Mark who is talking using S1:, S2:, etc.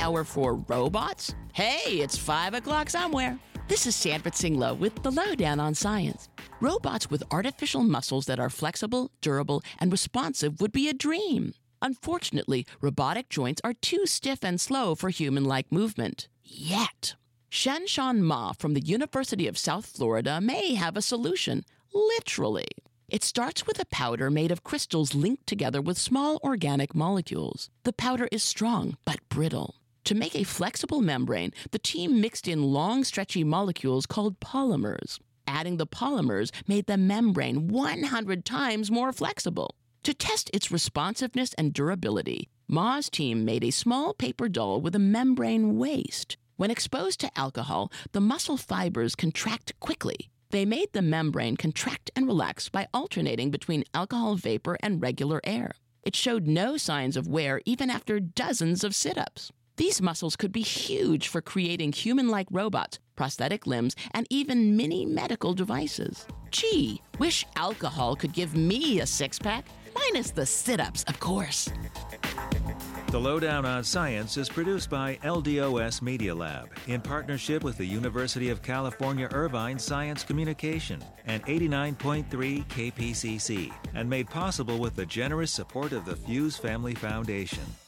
S1: hour for robots? Hey, it's 5 o'clock somewhere. This is Sanford Singlo with the Lowdown on Science. Robots with artificial muscles that are flexible, durable, and responsive would be a dream. Unfortunately, robotic joints are too stiff and slow for human-like movement. Yet. Shanshan Ma from the University of South Florida may have a solution, literally. It starts with a powder made of crystals linked together with small organic molecules. The powder is strong but brittle. To make a flexible membrane, the team mixed in long, stretchy molecules called polymers. Adding the polymers made the membrane 100 times more flexible. To test its responsiveness and durability, Ma's team made a small paper doll with a membrane waist. When exposed to alcohol, the muscle fibers contract quickly. They made the membrane contract and relax by alternating between alcohol vapor and regular air. It showed no signs of wear even after dozens of sit-ups. These muscles could be huge for creating human-like robots, prosthetic limbs, and even mini medical devices. Gee, wish alcohol could give me a six-pack, minus the sit-ups, of course.
S2: The Lowdown on Science is produced by LDOS Media Lab in partnership with the University of California Irvine Science Communication and 89.3 KPCC, and made possible with the generous support of the Fuse Family Foundation.